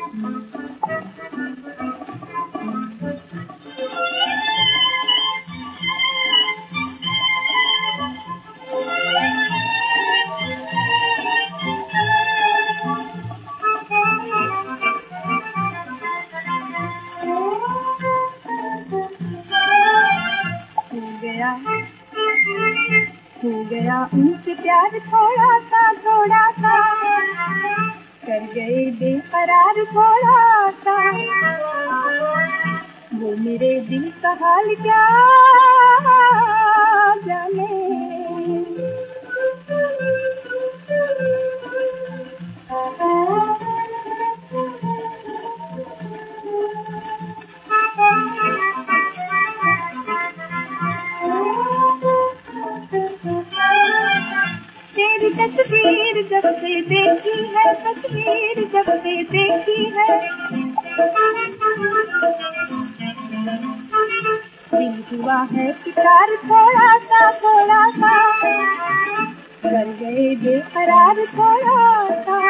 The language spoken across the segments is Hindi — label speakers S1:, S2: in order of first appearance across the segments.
S1: हो गया उनसे प्यार थोड़ा सा कर गए बेकरार थोड़ा सा। वो मेरे दिल का हाल क्या जाने। तेरी तस्वीर जब से देखी है, तस्वीर जब से देखी है, दिल हुआ है शिकार थोड़ा सा कर गए बेकरार थोड़ा सा।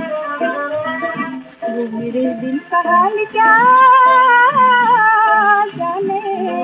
S1: वो मेरे दिल का हाल क्या जाने।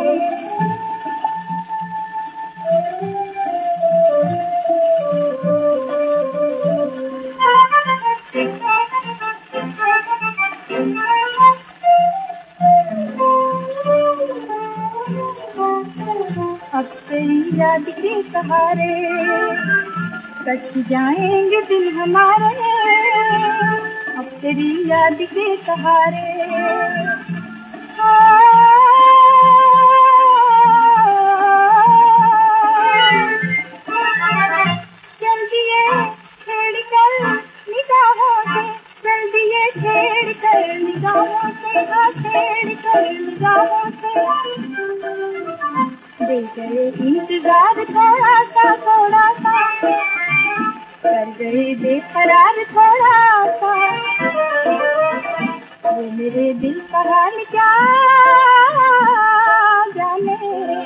S1: अब तेरी याद के सहारे कट जाएंगे दिन हमारे। अब तेरी याद के सहारे चल दिए छेड़ कर निगाहों से, चल दिए छेड़ कर निगाहों से, छेड़ कर निगाहों से। दे गए इंतजार थोड़ा सा कर गए बेकरार थोड़ा सा। वो मेरे दिल का हाल क्या जाने।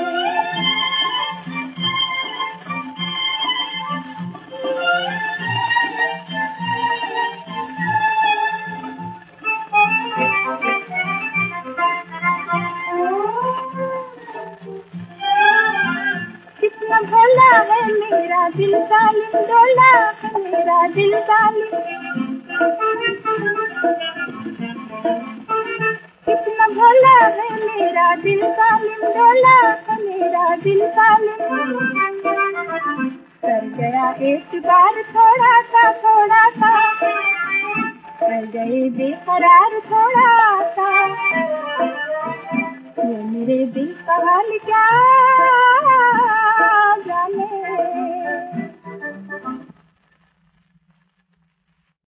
S1: कितना भोला है मेरा दिल जालिम, डोला है मेरा दिल जालिम। कितना भोला है मेरा दिल जालिम, डोला है मेरा दिल जालिम। कर गया एक बार थोड़ा सा कर गए बेकरार थोड़ा सा। वो मेरे दिल का हाल क्या